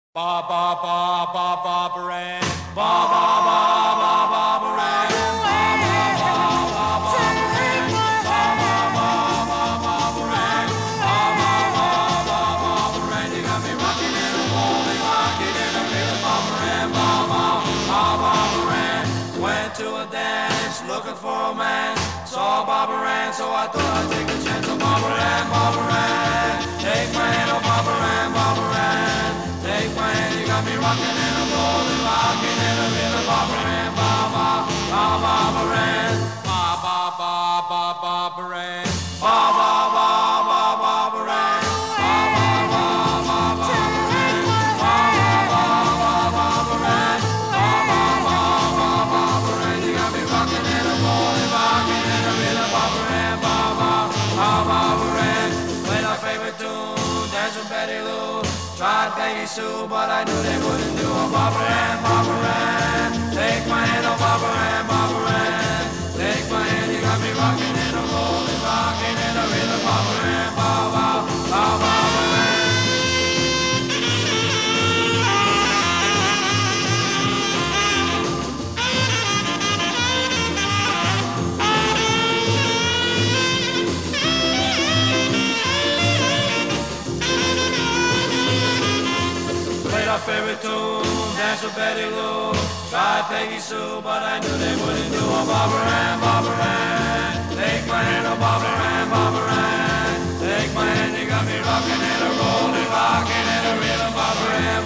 Ba ba ba ba ba baran. Ba ba ba ba ba baran. Ba ba ba ba ba baran. Ba ba ba ba ba baran. Ba ba ba ba ba baran. You got me rocking and rolling, rocking in the rhythm, ba baran. Ba ba ba ba baran. Went to a dance looking for a man. Saw Barbara Ann, so I thought I'd take a chance on Barbara Ann, Barbara Ann. Take my hand, oh Barbara Ann, Barbara Ann. Take my hand, you got me rocking and I'm rolling, rocking in the rhythm, Barbara Ann, ba ba ba Barbara Ann, ba ba ba ba Barbara Ann, ba ba ba ba Barbara Ann, ba ba ba ba Barbara Ann, ba ba ba ba Barbara Ann, ba ba ba ba Barbara Ann. You got me rocking and I'm rolling, rocking in the rhythm, Barbara Ann, ba ba ba Barbara Ann. Played our favorite tune, dance with Betty Lou. Tried Peggy Sue, but I knew they wouldn't do. Oh, Barbara Ann, Barbara Ann. Take my hand, oh, Barbara Ann, Barbara Ann. Take my hand, you got me rocking and I'm rolling, rocking in the rhythm, Barbara Ann, ba ba ba Barbara Ann. Played our favorite tune, dance with Betty Lou. Tried Peggy Sue, but I knew they wouldn't do. Oh, Barbara Ann, Barbara Ann. Take my hand, oh, Barbara Ann, Barbara Ann. Take my hand, you got me rocking and a rolling, rocking and a rhythm, Barbara Ann.